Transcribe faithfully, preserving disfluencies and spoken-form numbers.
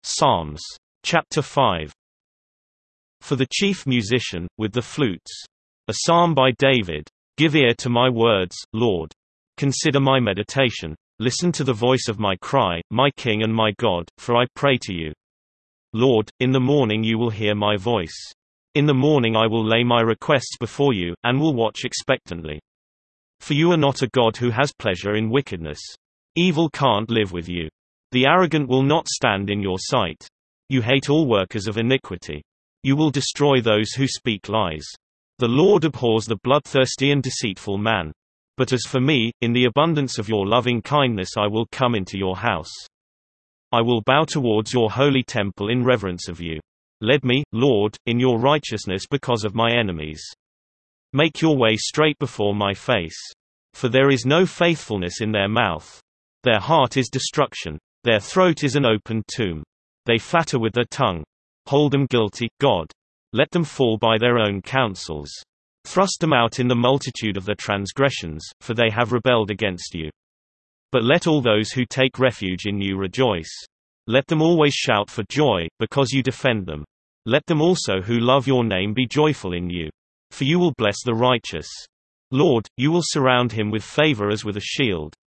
Psalms. Chapter five. For the chief musician, with the flutes. A psalm by David. Give ear to my words, Lord. Consider my meditation. Listen to the voice of my cry, my King and my God, for I pray to you. Lord, in the morning you will hear my voice. In the morning I will lay my requests before you, and will watch expectantly. For you are not a God who has pleasure in wickedness. Evil can't live with you. The arrogant will not stand in your sight. You hate all workers of iniquity. You will destroy those who speak lies. The Lord abhors the bloodthirsty and deceitful man. But as for me, in the abundance of your loving kindness I will come into your house. I will bow towards your holy temple in reverence of you. Lead me, Lord, in your righteousness because of my enemies. Make your way straight before my face. For there is no faithfulness in their mouth. Their heart is destruction. Their throat is an open tomb. They flatter with their tongue. Hold them guilty, God. Let them fall by their own counsels. Thrust them out in the multitude of their transgressions, for they have rebelled against you. But let all those who take refuge in you rejoice. Let them always shout for joy, because you defend them. Let them also who love your name be joyful in you. For you will bless the righteous. Lord, you will surround him with favor as with a shield.